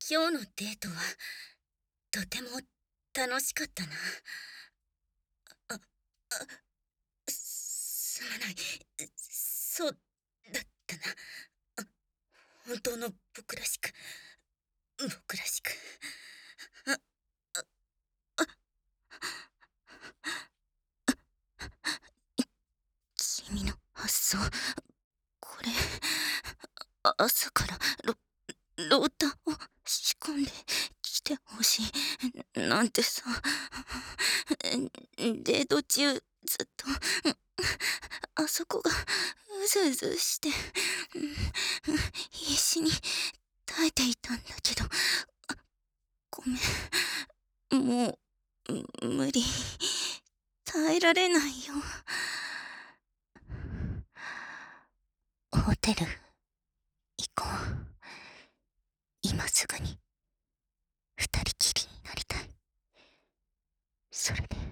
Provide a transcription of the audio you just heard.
今日のデートはとても楽しかったな。あ、すまない。そうだったな。あ、本当の僕らしく。あ、君の発想、これ、朝からロータを仕込んできてほしいなんてさ、デート中ずっと、あそこがうずうずして、必死に耐えていたんだけど、ごめん、もう、無理、耐えられないよ。ホテル、行こう。今すぐに、二人きりになりたい。それで、